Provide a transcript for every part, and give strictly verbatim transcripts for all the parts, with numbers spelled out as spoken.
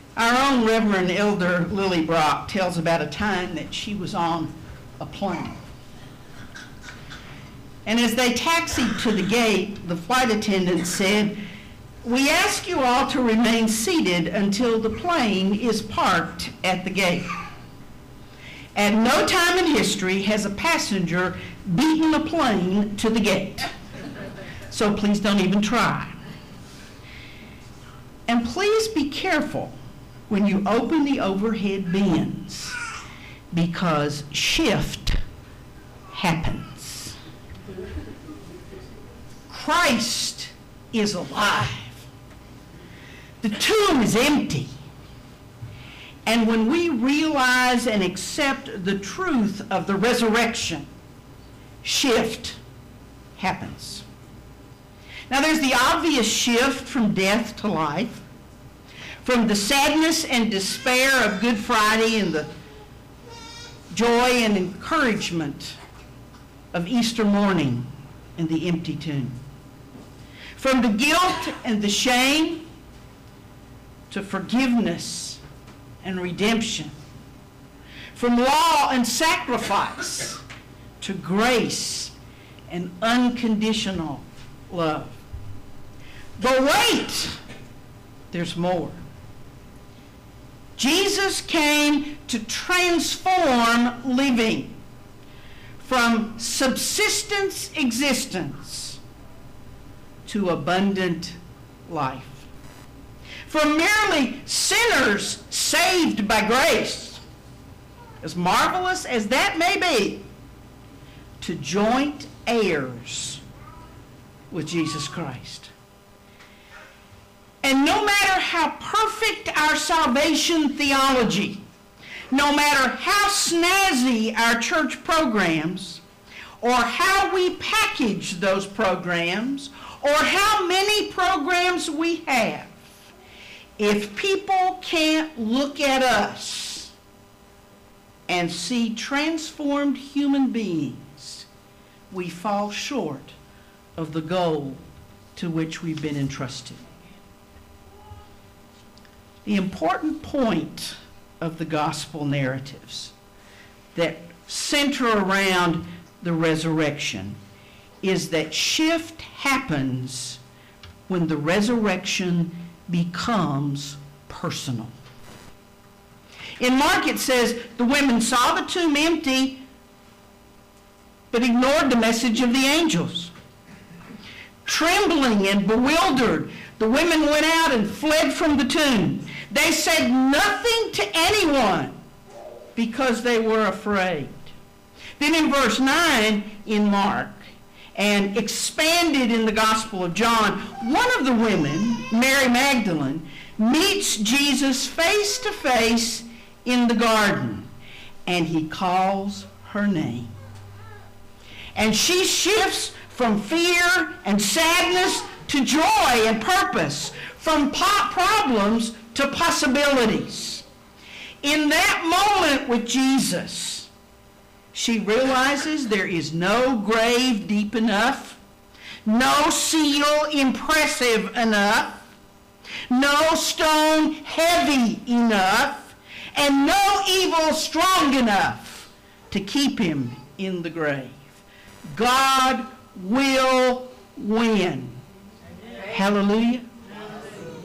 Our own Reverend Elder Lily Brock tells about a time that she was on a plane. And as they taxied to the gate, the flight attendant said, "We ask you all to remain seated until the plane is parked at the gate. At no time in history has a passenger beaten a plane to the gate. So please don't even try. And please be careful when you open the overhead bins, because shift happens." Christ is alive. The tomb is empty. And when we realize and accept the truth of the resurrection, shift happens. Now, there's the obvious shift from death to life, from the sadness and despair of Good Friday and the joy and encouragement of Easter morning and the empty tomb. From the guilt and the shame to forgiveness and redemption. From law and sacrifice to grace and unconditional love. But wait, there's more. Jesus came to transform living from subsistence existence to abundant life. From merely sinners saved by grace, as marvelous as that may be, to joint heirs with Jesus Christ. And no matter how perfect our salvation theology, no matter how snazzy our church programs, or how we package those programs, or how many programs we have, if people can't look at us and see transformed human beings, we fall short of the goal to which we've been entrusted. The important point of the gospel narratives that center around the resurrection is that shift happens when the resurrection becomes personal. In Mark it says, the women saw the tomb empty, but ignored the message of the angels. Trembling and bewildered, the women went out and fled from the tomb. They said nothing to anyone because they were afraid. Then in verse nine in Mark, and expanded in the Gospel of John, one of the women, Mary Magdalene, meets Jesus face to face in the garden, and he calls her name. And she shifts from fear and sadness to joy and purpose, from po- problems to possibilities. In that moment with Jesus, she realizes there is no grave deep enough, no seal impressive enough, no stone heavy enough, and no evil strong enough to keep him in the grave. God will win. Amen. Hallelujah. Hallelujah.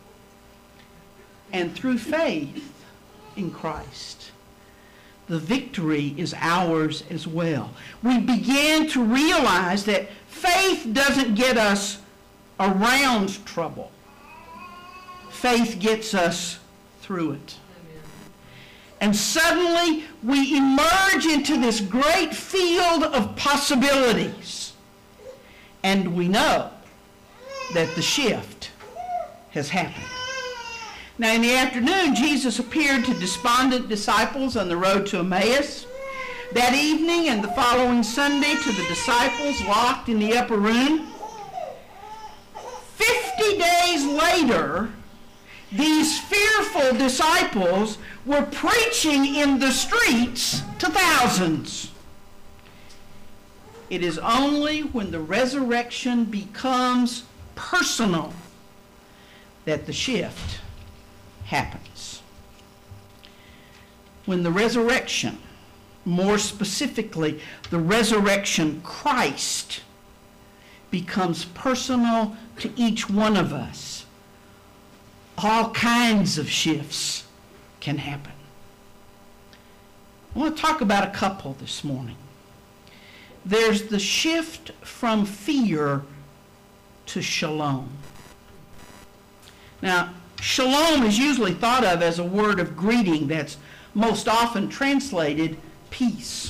And through faith in Christ, the victory is ours as well. We begin to realize that faith doesn't get us around trouble. Faith gets us through it. And suddenly we emerge into this great field of possibilities. And we know that the shift has happened. Now in the afternoon, Jesus appeared to despondent disciples on the road to Emmaus. That evening and the following Sunday to the disciples locked in the upper room. Fifty days later, these fearful disciples were preaching in the streets to thousands. It is only when the resurrection becomes personal that the shift happens. When the resurrection, more specifically, the resurrection Christ, becomes personal to each one of us, all kinds of shifts can happen. I want to talk about a couple this morning. There's the shift from fear to shalom. Now, shalom is usually thought of as a word of greeting that's most often translated peace.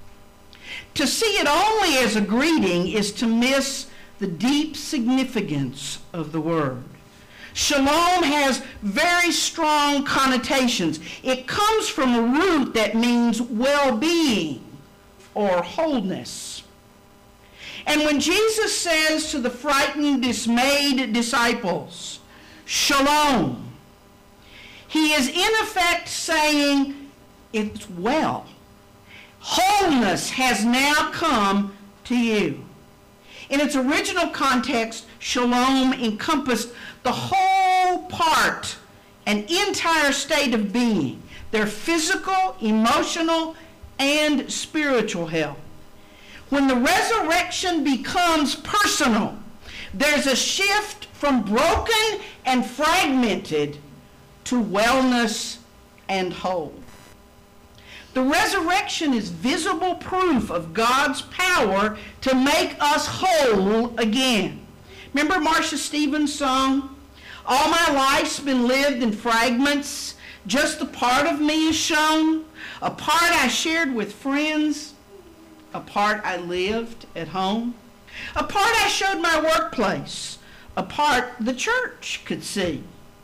To see it only as a greeting is to miss the deep significance of the word. Shalom has very strong connotations. It comes from a root that means well-being or wholeness. And when Jesus says to the frightened, dismayed disciples, shalom, he is in effect saying, it's well. Wholeness has now come to you. In its original context, shalom encompassed the whole part and entire state of being, their physical, emotional, and spiritual health. When the resurrection becomes personal, there's a shift from broken and fragmented to wellness and whole. The resurrection is visible proof of God's power to make us whole again. Remember Marcia Stevens' song, "All my life's been lived in fragments, just a part of me is shown, a part I shared with friends, a part I lived at home, a part I showed my workplace, a part the church could see,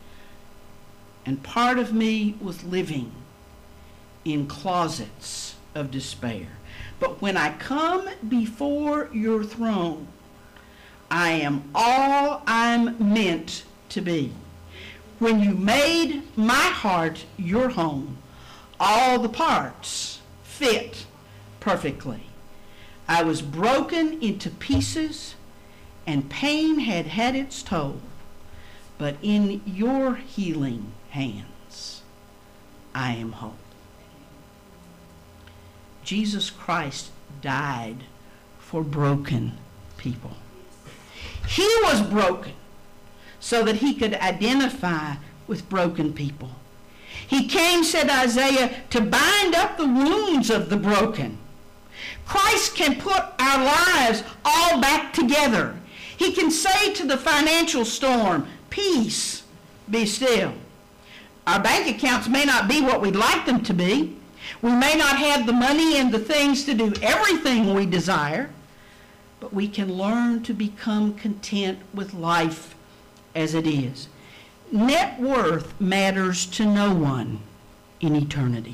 and part of me was living in closets of despair. But when I come before your throne, I am all I'm meant to be. When you made my heart your home, all the parts fit perfectly. I was broken into pieces, and pain had had its toll, but in your healing hands, I am whole." Jesus Christ died for broken people. He was broken so that he could identify with broken people. He came, said Isaiah, to bind up the wounds of the broken. Christ can put our lives all back together. He can say to the financial storm, "Peace, be still." Our bank accounts may not be what we'd like them to be. We may not have the money and the things to do everything we desire, but we can learn to become content with life as it is. Net worth matters to no one in eternity.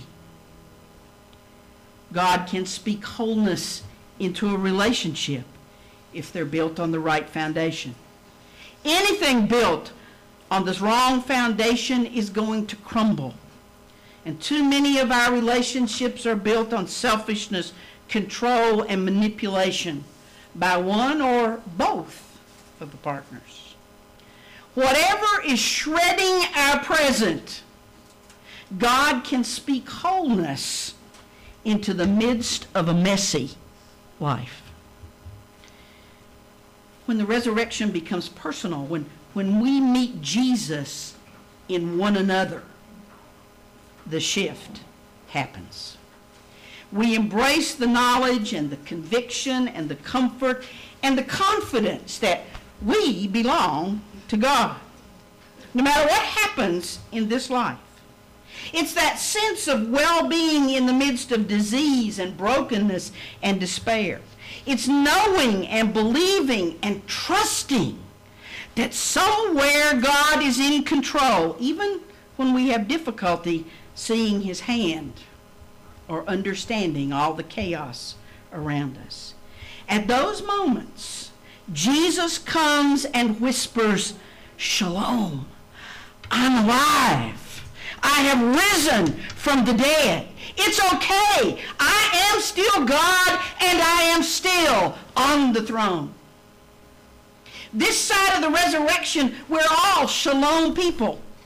God can speak wholeness into a relationship if they're built on the right foundation. Anything built on this wrong foundation is going to crumble. And too many of our relationships are built on selfishness, control, and manipulation by one or both of the partners. Whatever is shredding our present, God can speak wholeness into the midst of a messy life. When the resurrection becomes personal, when, when we meet Jesus in one another, the shift happens. We embrace the knowledge and the conviction and the comfort and the confidence that we belong to God, no matter what happens in this life. It's that sense of well-being in the midst of disease and brokenness and despair. It's knowing and believing and trusting that somewhere God is in control, even when we have difficulty seeing his hand or understanding all the chaos around us. At those moments, Jesus comes and whispers, "Shalom, I'm alive. I have risen from the dead. It's okay. I am still God, and I am still on the throne." This side of the resurrection, we're all shalom people.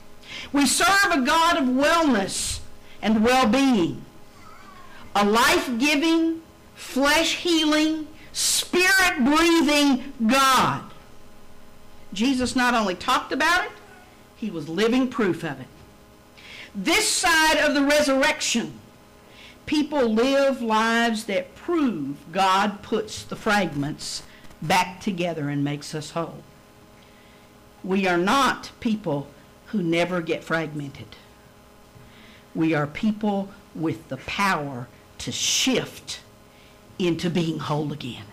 We serve a God of wellness and well-being, a life-giving, flesh-healing, spirit-breathing God. Jesus not only talked about it, he was living proof of it. This side of the resurrection, people live lives that prove God puts the fragments back together and makes us whole. We are not people who never get fragmented. We are people with the power to shift into being whole again.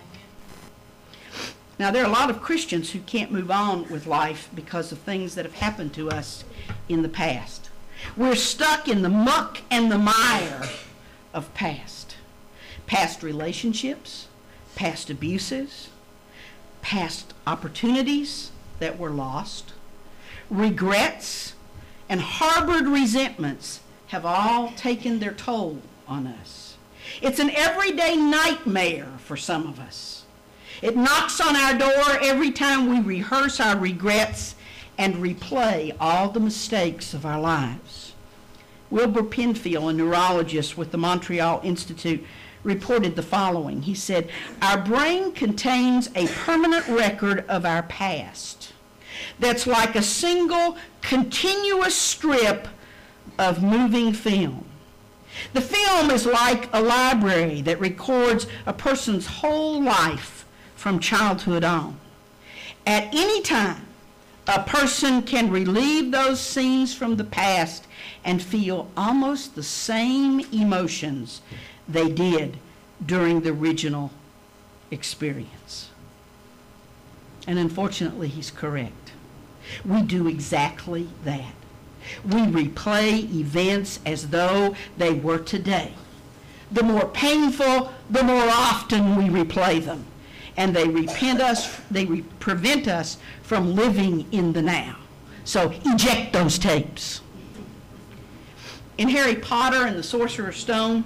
Now, there are a lot of Christians who can't move on with life because of things that have happened to us in the past. We're stuck in the muck and the mire of past. Past relationships, past abuses, past opportunities that were lost, regrets, and harbored resentments have all taken their toll on us. It's an everyday nightmare for some of us. It knocks on our door every time we rehearse our regrets and replay all the mistakes of our lives. Wilbur Penfield, a neurologist with the Montreal Institute, reported the following. He said, "Our brain contains a permanent record of our past that's like a single continuous strip of moving film. The film is like a library that records a person's whole life from childhood on. At any time, a person can relive those scenes from the past and feel almost the same emotions they did during the original experience." And unfortunately, he's correct. We do exactly that. We replay events as though they were today. The more painful, the more often we replay them. And they repent us, they re- prevent us from living in the now. So eject those tapes. In Harry Potter and the Sorcerer's Stone,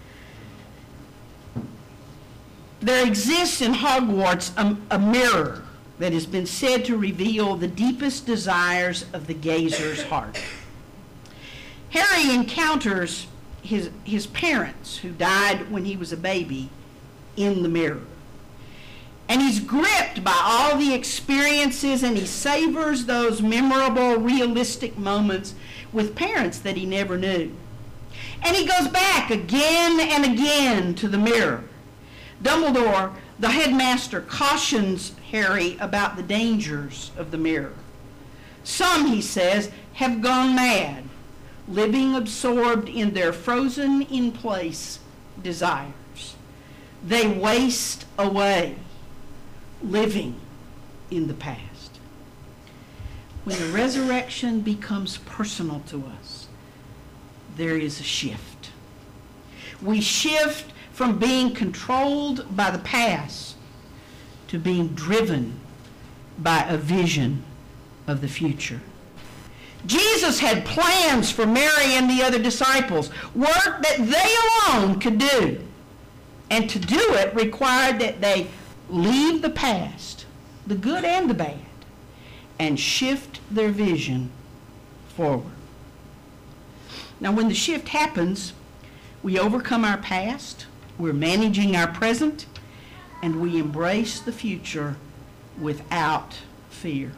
there exists in Hogwarts a, a mirror that has been said to reveal the deepest desires of the gazer's heart. Harry encounters his, his parents, who died when he was a baby, in the mirror. And he's gripped by all the experiences, and he savors those memorable, realistic moments with parents that he never knew. And he goes back again and again to the mirror. Dumbledore, the headmaster, cautions Harry about the dangers of the mirror. Some, he says, have gone mad, living absorbed in their frozen-in-place desires. They waste away, living in the past. When the resurrection becomes personal to us, there is a shift. We shift from being controlled by the past to being driven by a vision of the future. Jesus had plans for Mary and the other disciples, work that they alone could do. And to do it required that they leave the past, the good and the bad, and shift their vision forward. Now, when the shift happens, we overcome our past, we're managing our present, and we embrace the future without fear.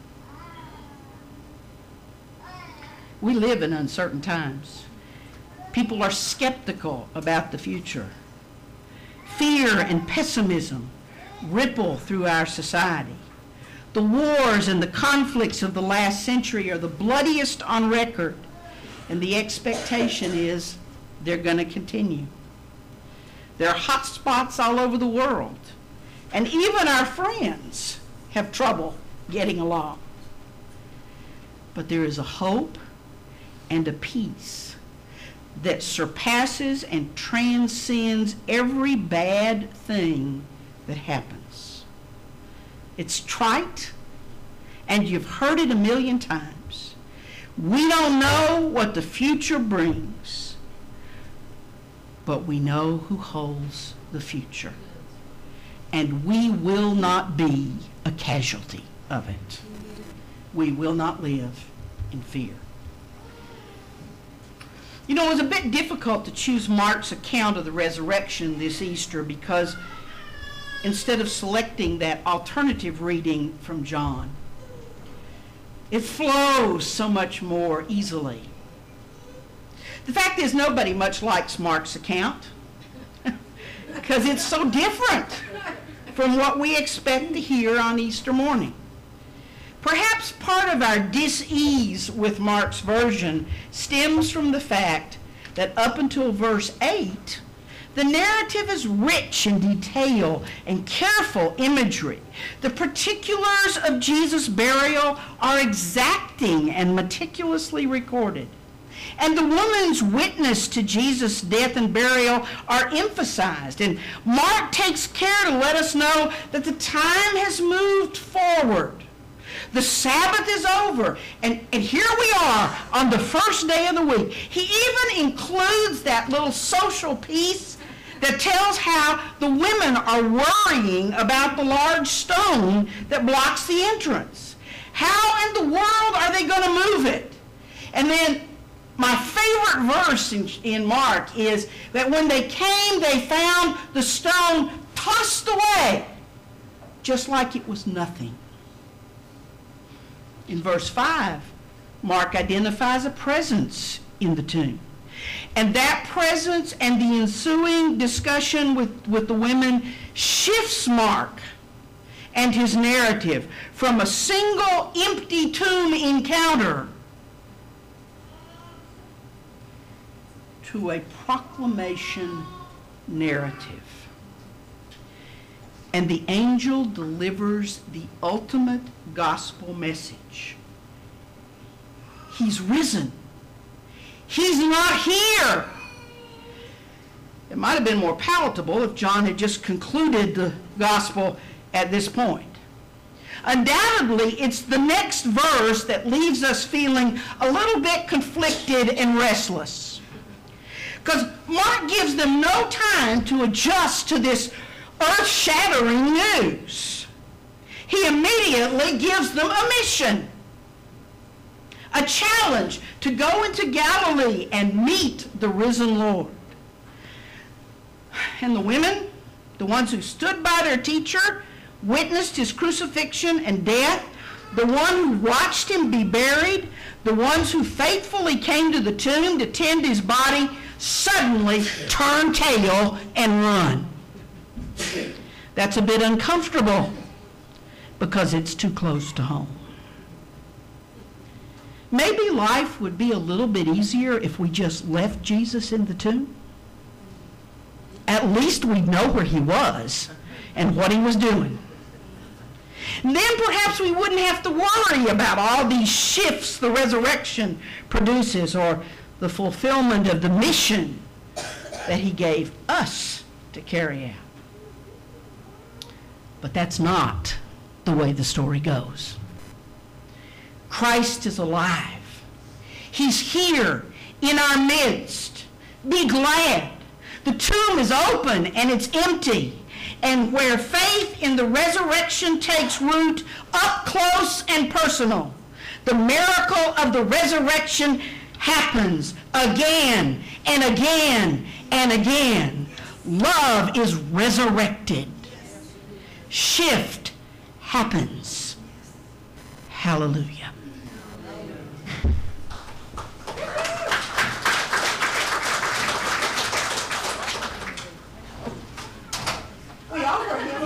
We live in uncertain times. People are skeptical about the future. Fear and pessimism ripple through our society. The wars and the conflicts of the last century are the bloodiest on record, and the expectation is they're going to continue. There are hot spots all over the world, and even our friends have trouble getting along. But there is a hope and a peace that surpasses and transcends every bad thing that happens. It's trite, and you've heard it a million times. We don't know what the future brings, but we know who holds the future, and we will not be a casualty of it. We will not live in fear. You know, it was a bit difficult to choose Mark's account of the resurrection this Easter because instead of selecting that alternative reading from John, it flows so much more easily. The fact is, nobody much likes Mark's account because it's so different from what we expect to hear on Easter morning. Perhaps part of our dis-ease with Mark's version stems from the fact that up until verse eight, the narrative is rich in detail and careful imagery. The particulars of Jesus' burial are exacting and meticulously recorded. And the woman's witness to Jesus' death and burial are emphasized. And Mark takes care to let us know that the time has moved forward. The Sabbath is over, and, and here we are on the first day of the week. He even includes that little social piece that tells how the women are worrying about the large stone that blocks the entrance. How in the world are they going to move it? And then my favorite verse in, in Mark is that when they came, they found the stone tossed away, just like it was nothing. In verse five, Mark identifies a presence in the tomb. And that presence and the ensuing discussion with, with the women shifts Mark and his narrative from a single empty tomb encounter to a proclamation narrative. And the angel delivers the ultimate gospel message. He's risen. He's not here. It might have been more palatable if John had just concluded the gospel at this point. Undoubtedly, it's the next verse that leaves us feeling a little bit conflicted and restless. Because Mark gives them no time to adjust to this earth-shattering news. He immediately gives them a mission, a challenge to go into Galilee and meet the risen Lord. And the women, the ones who stood by their teacher, witnessed his crucifixion and death, the one who watched him be buried, the ones who faithfully came to the tomb to tend his body, suddenly turn tail and run. That's a bit uncomfortable because it's too close to home. Maybe life would be a little bit easier if we just left Jesus in the tomb. At least we'd know where he was and what he was doing. And then perhaps we wouldn't have to worry about all these shifts the resurrection produces or the fulfillment of the mission that he gave us to carry out. But that's not the way the story goes. Christ is alive. He's here in our midst. Be glad. The tomb is open and it's empty. And where faith in the resurrection takes root, up close and personal, the miracle of the resurrection happens again and again and again. Love is resurrected. Shift happens. Hallelujah. We offer him.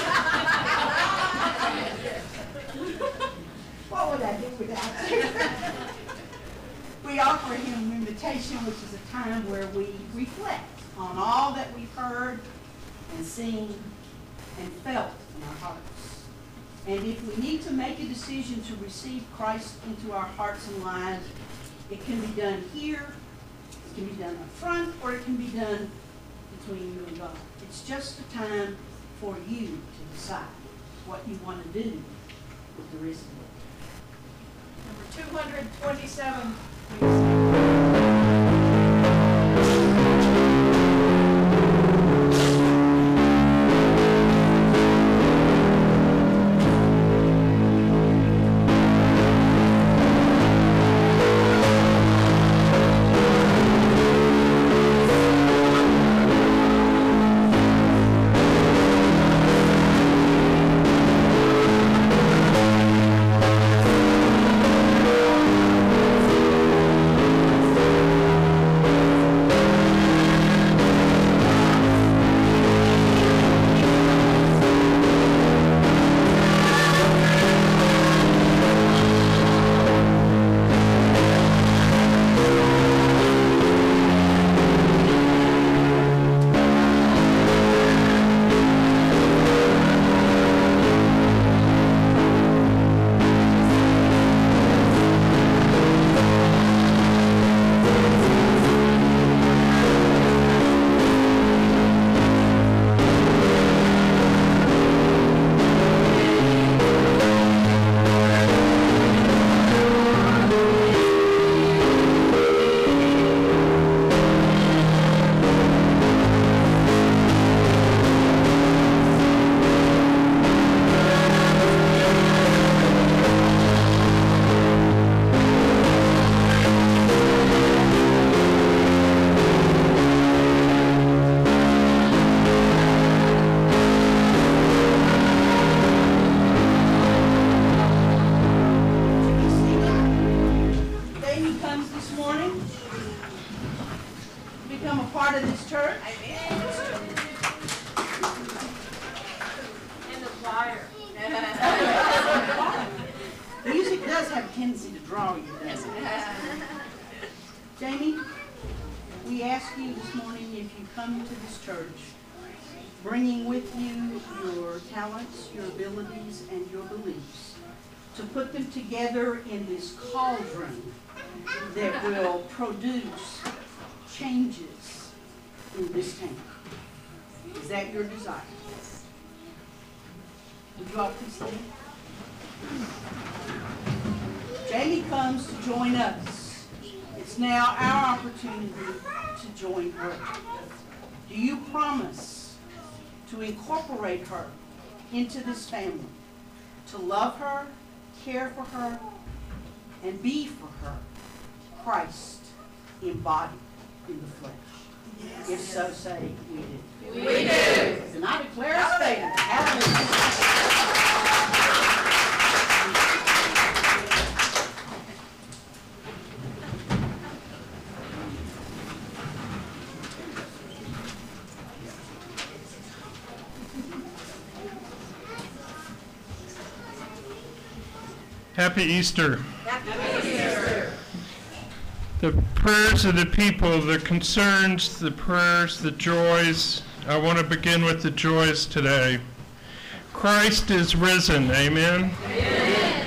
What would I do without you? We offer him an invitation, which is a time where we reflect on all that we've heard and seen and felt in our hearts. And if we need to make a decision to receive Christ into our hearts and lives, it can be done here, it can be done up front, or it can be done between you and God. It's just a time for you to decide what you want to do with the risen Lord. Number two hundred twenty-seven, please. become a part of this church. And the choir. Music does have a tendency to draw you, doesn't it? Jamie, we ask you this morning if you come to this church, bringing with you your talents, your abilities, and your beliefs, to put them together in this cauldron that will produce changes in this town. Is that your desire? Would you all please stand? Jamie comes to join us. It's now our opportunity to join her. Do you promise to incorporate her into this family, to love her, care for her, and be for her Christ embodied in the flesh? Yes. If so, say we do. We do. And I declare a statement. Hallelujah. Happy Easter. Happy Easter. The prayers of the people, the concerns, the prayers, the joys. I want to begin with the joys today. Christ is risen. Amen. Amen.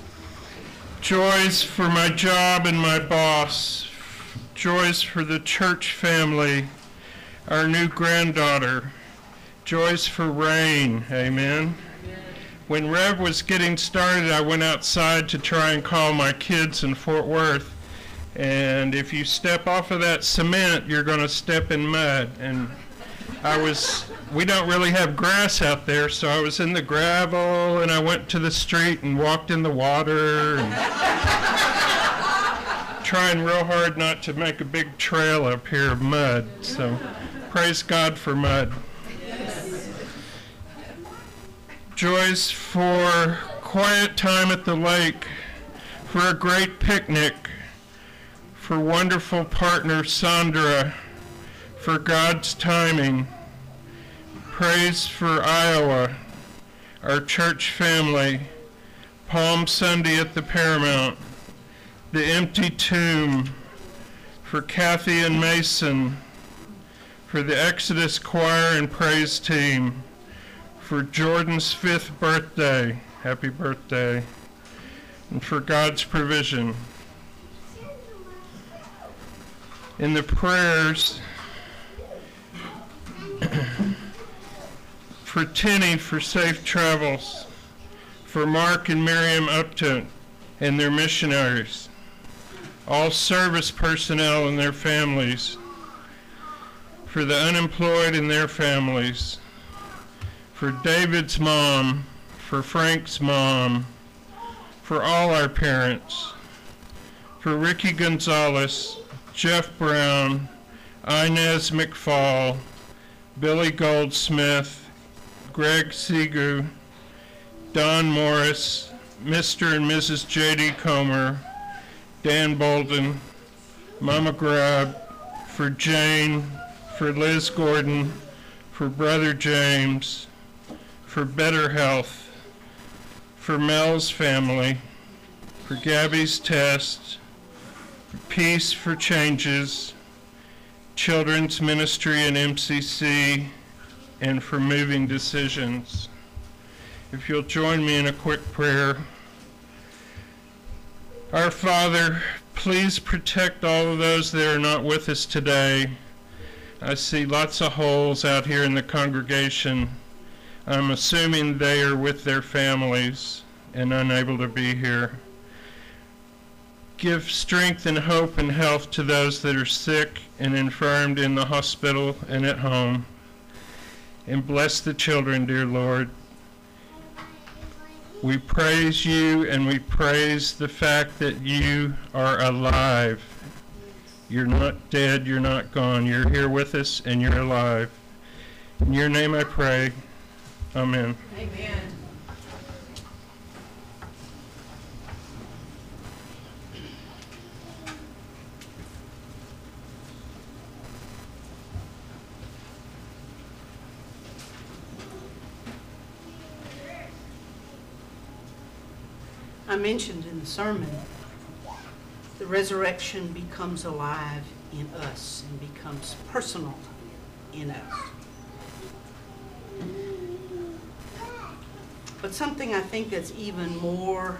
Joys for my job and my boss. Joys for the church family, our new granddaughter. Joys for rain. Amen. When Rev was getting started, I went outside to try and call my kids in Fort Worth. And if you step off of that cement, you're going to step in mud. And I was, we don't really have grass out there, so I was in the gravel, and I went to the street and walked in the water, and trying real hard not to make a big trail up here of mud. So praise God for mud. Joys for quiet time at the lake, for a great picnic, for wonderful partner Sandra, for God's timing. Praise for Iowa, our church family, Palm Sunday at the Paramount, the empty tomb, for Kathy and Mason, for the Exodus choir and praise team, for Jordan's fifth birthday, happy birthday, and for God's provision. In the prayers, for Tinny for safe travels, for Mark and Miriam Upton and their missionaries, all service personnel and their families, for the unemployed and their families, for David's mom, for Frank's mom, for all our parents, for Ricky Gonzalez, Jeff Brown, Inez McFall, Billy Goldsmith, Greg Segu, Don Morris, Mister and Missus J D Comer, Dan Bolden, Mama Grab, for Jane, for Liz Gordon, for Brother James, for better health, for Mel's family, for Gabby's test, for peace for changes, children's ministry and M C C, and for moving decisions. If you'll join me in a quick prayer. Our Father, please protect all of those that are not with us today. I see lots of holes out here in the congregation. I'm assuming they are with their families and unable to be here. Give strength and hope and health to those that are sick and infirmed in the hospital and at home. And bless the children, dear Lord. We praise you and we praise the fact that you are alive. You're not dead, you're not gone. You're here with us and you're alive. In your name I pray. Amen. Amen. I mentioned in the sermon, the resurrection becomes alive in us and becomes personal in us. But something I think that's even more,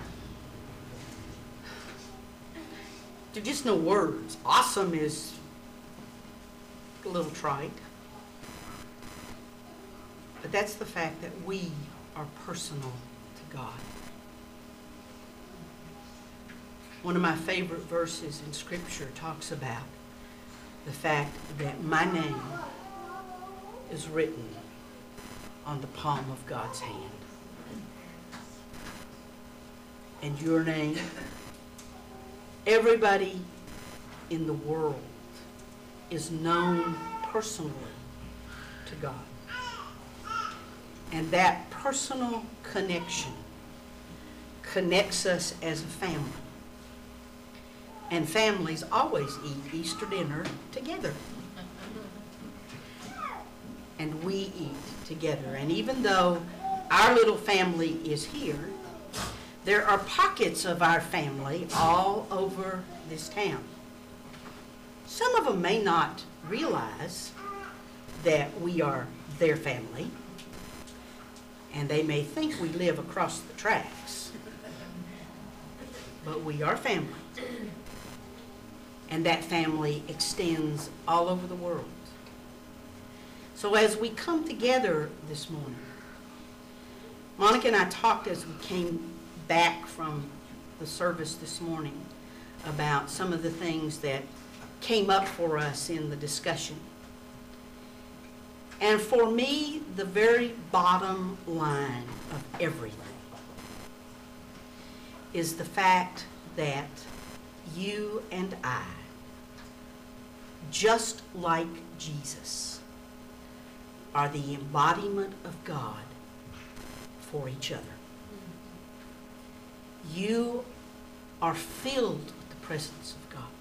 there are just no words. Awesome is a little trite. But that's the fact that we are personal to God. One of my favorite verses in Scripture talks about the fact that my name is written on the palm of God's hand. And your name, everybody in the world is known personally to God. And that personal connection connects us as a family. And families always eat Easter dinner together. And we eat together. And even though our little family is here, there are pockets of our family all over this town. Some of them may not realize that we are their family, and they may think we live across the tracks. But we are family. And that family extends all over the world. So as we come together this morning, Monica and I talked as we came back from the service this morning about some of the things that came up for us in the discussion. And for me, the very bottom line of everything is the fact that you and I, just like Jesus, are the embodiment of God for each other. You are filled with the presence of God.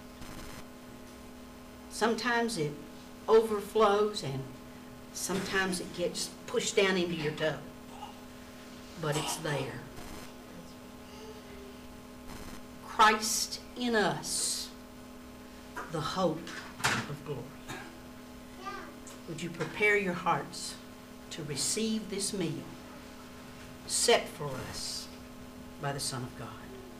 Sometimes it overflows and sometimes it gets pushed down into your toe, but it's there. Christ in us, the hope of glory. Would you prepare your hearts to receive this meal set for us by the Son of God?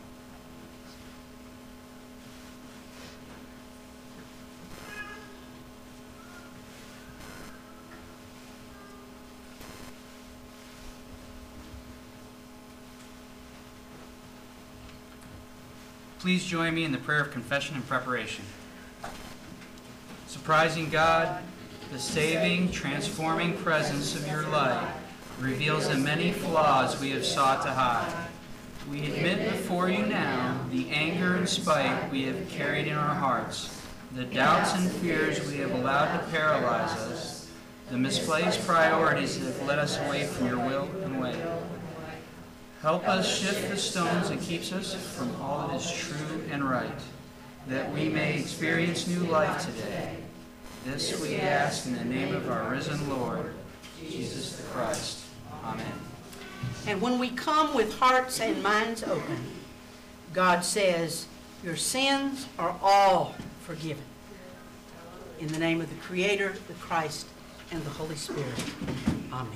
Please join me in the prayer of confession and preparation. Surprising God, the saving, transforming presence of your light reveals the many flaws we have sought to hide. We admit before you now the anger and spite we have carried in our hearts, the doubts and fears we have allowed to paralyze us, the misplaced priorities that have led us away from your will and way. Help us shift the stones that keeps us from all that is true and right, that we may experience new life today. This we ask in the name of our risen Lord, Jesus the Christ. Amen. And when we come with hearts and minds open, God says, your sins are all forgiven. In the name of the Creator, the Christ, and the Holy Spirit. Amen.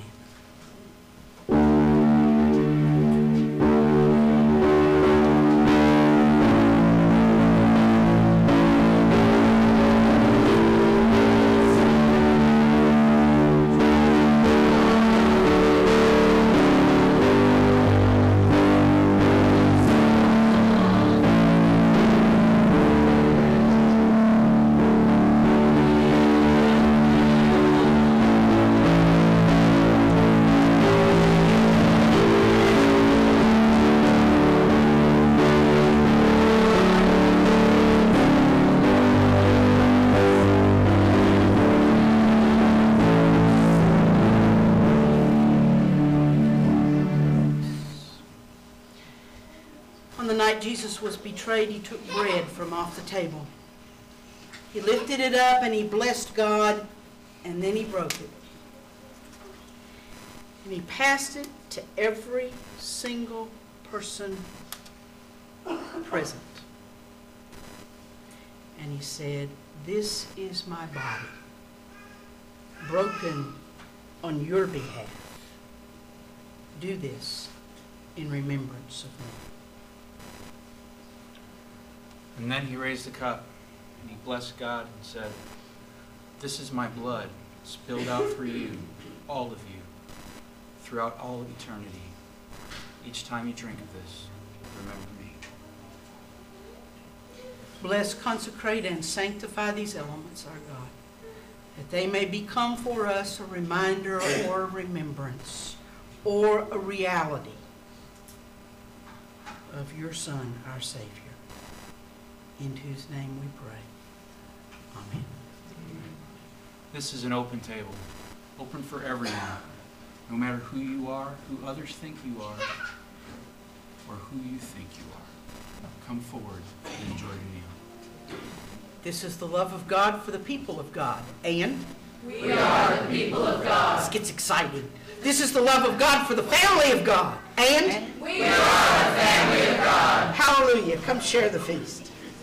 On the night Jesus was betrayed, he took bread from off the table. He lifted it up and he blessed God, and then he broke it. And he passed it to every single person present. And he said, "This is my body, broken on your behalf. Do this in remembrance of me." And then he raised the cup, and he blessed God and said, "This is my blood, spilled out for you, all of you, throughout all of eternity. Each time you drink of this, remember me." Bless, consecrate, and sanctify these elements, our God, that they may become for us a reminder or a remembrance or a reality of your Son, our Savior, in whose name we pray. Amen. This is an open table, open for everyone, no matter who you are, who others think you are, or who you think you are. Come forward and enjoy your meal. This is the love of God for the people of God. And We are the people of God. this gets excited. This is the love of God for the family of God. And We are the family of God. hallelujah. Come share the feast.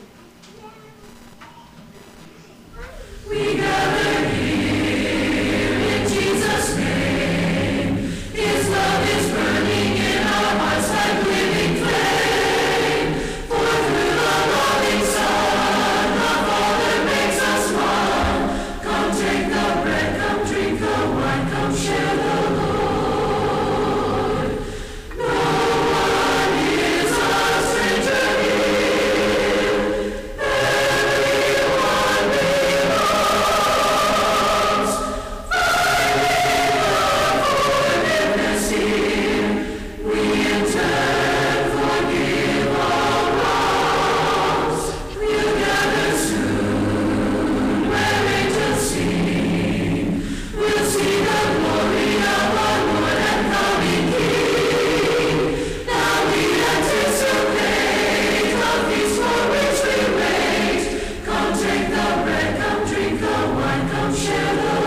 We gather here in Jesus' name. His love is burning in our hearts like living flame. For through the loving Son, the Father makes us one. Come take the bread, come drink the wine, come share the Lord. No one is a stranger here. Everyone belongs. Finding love, forgiveness here. We in turn forgive all wrongs. We'll gather soon where angels sing. We'll see the glory of our Lord and coming King. Now we anticipate the feast for which we wait. Come take the bread, come drink the wine, come share the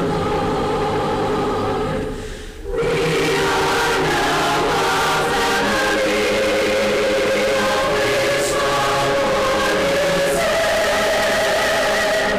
Lord. We are now a family, of which the Lord is head.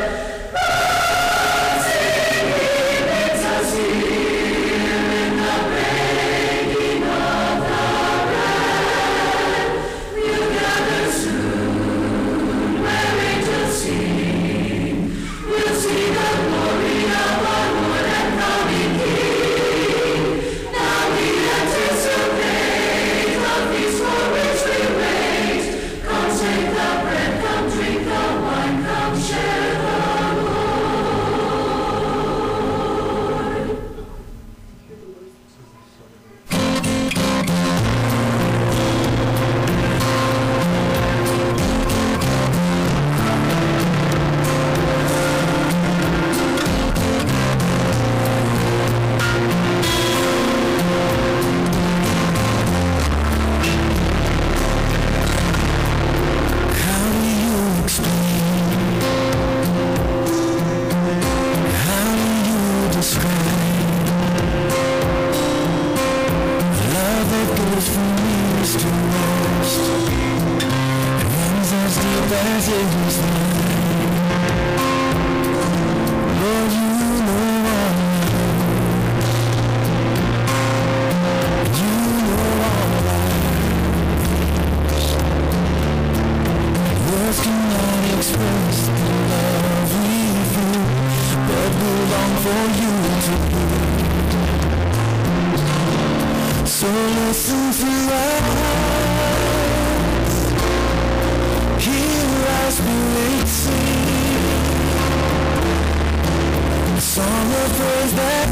Rising, He makes us here in the breaking of the bread. We'll gather soon where angels sing. We'll see the glory of our Lord and coming King. Now we anticipate the feast for which we wait. Come take the bread, come drink the wine, come share the Lord. How do you explain? How do you describe love that goes from years to lost and runs as deep as it was mine? Lord, you know all I know. You know all I Words cannot express the love we feel, but we long for you to be. So listen to us, hear our spirit sing, a song of praise that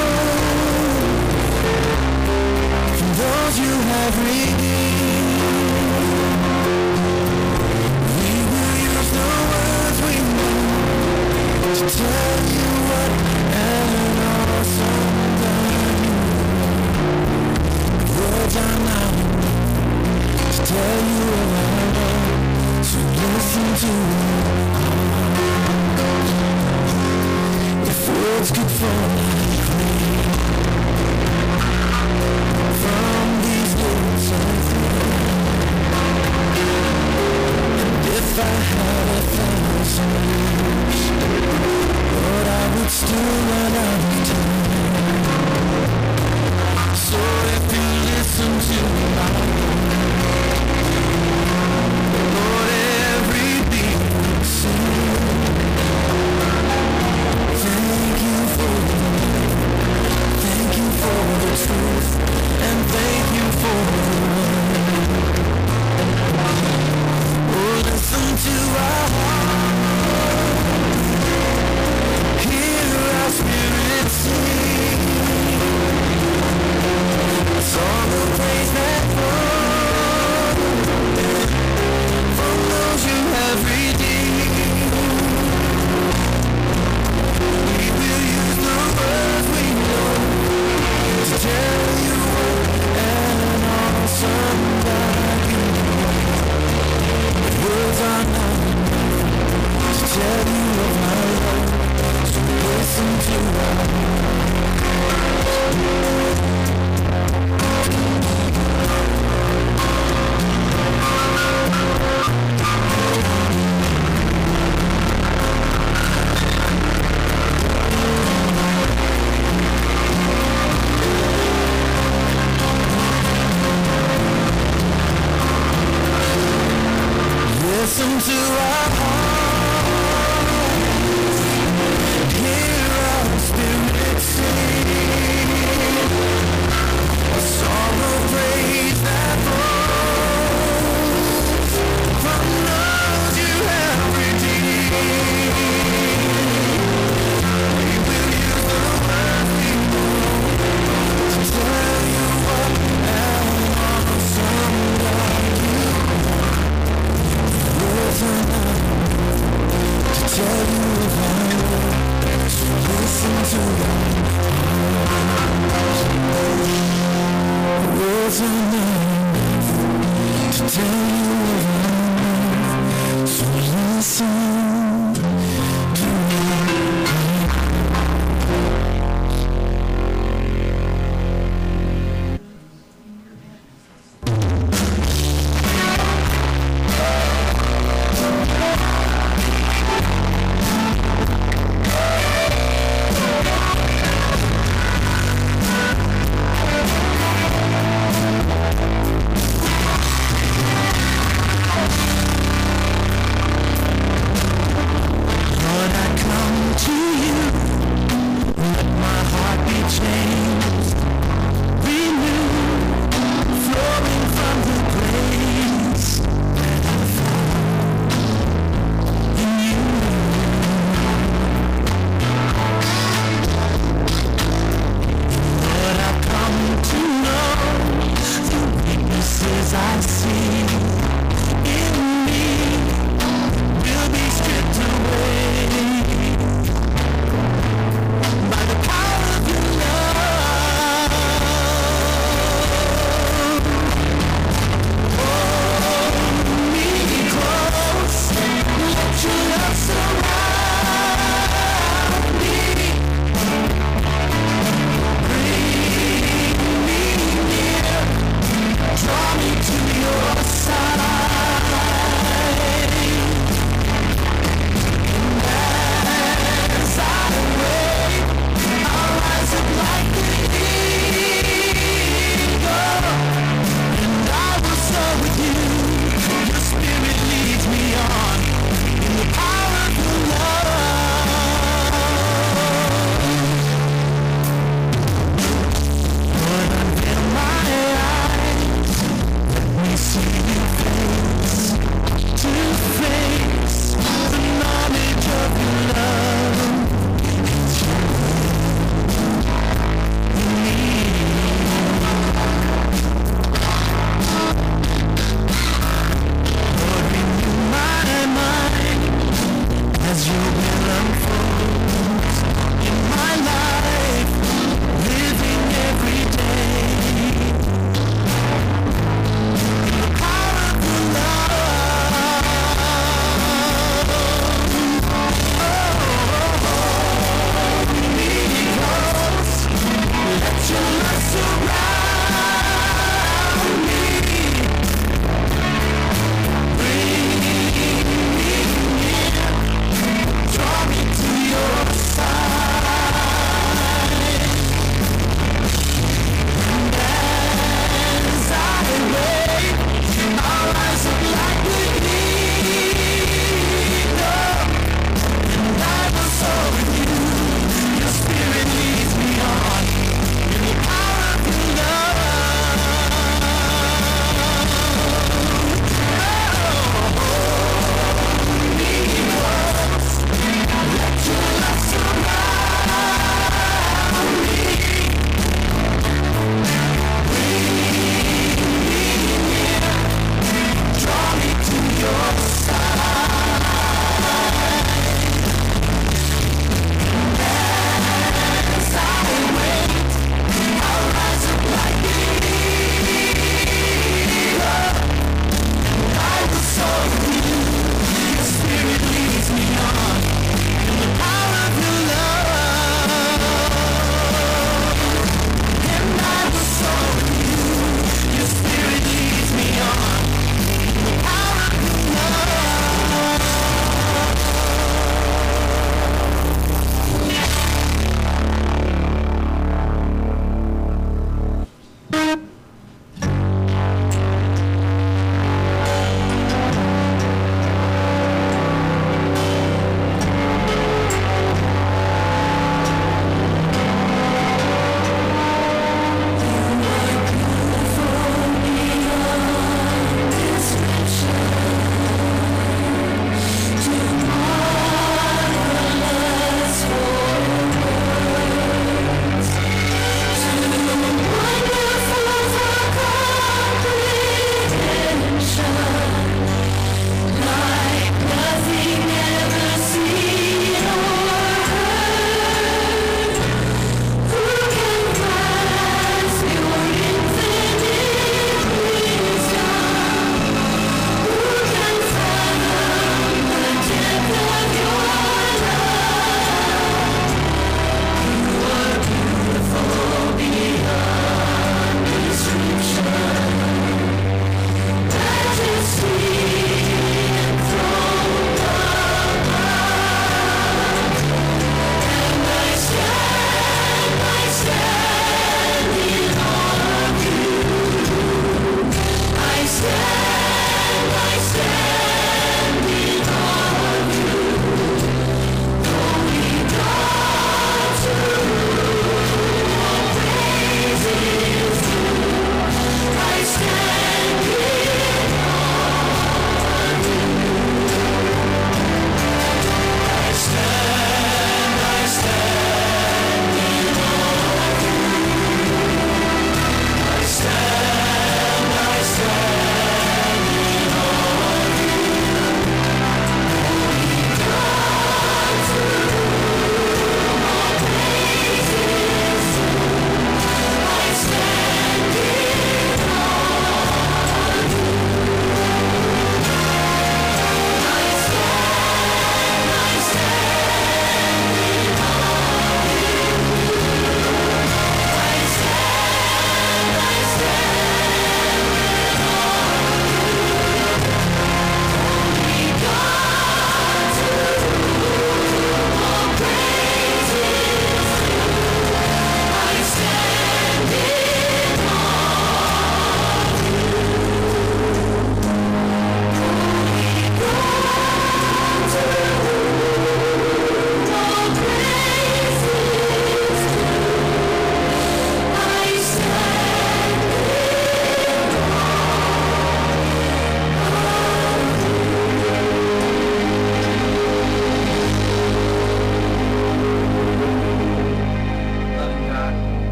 flows from those you have redeemed. We will use the words we know to tell you what an awesome God you are. Words are not enough to tell you all I know, so listen to me. If words could fall like rain from these lips of flame,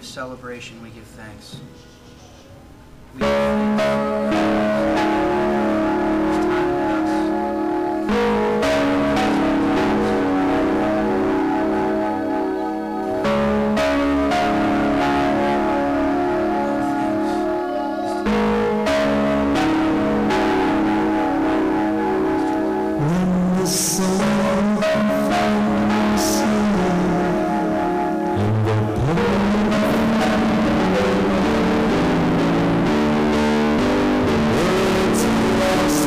of celebration, we give thanks. We give thanks. This time with us. When the sun falls and the words lost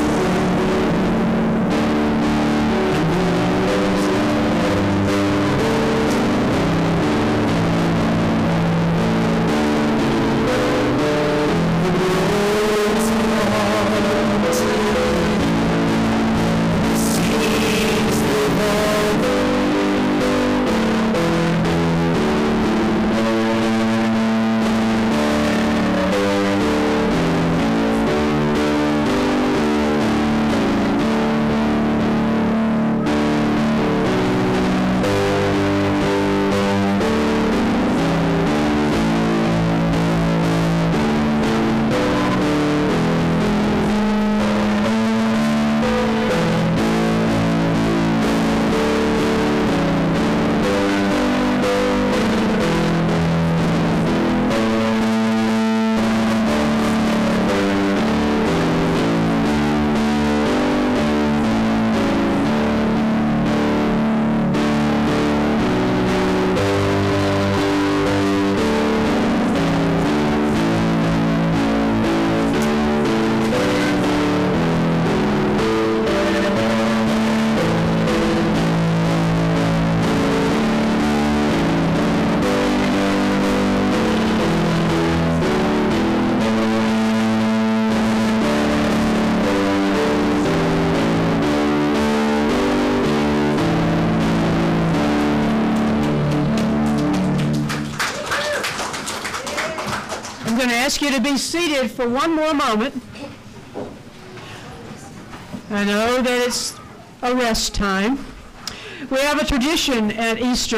I'm going to ask you to be seated for one more moment. I know that it's a rest time. We have a tradition at Easter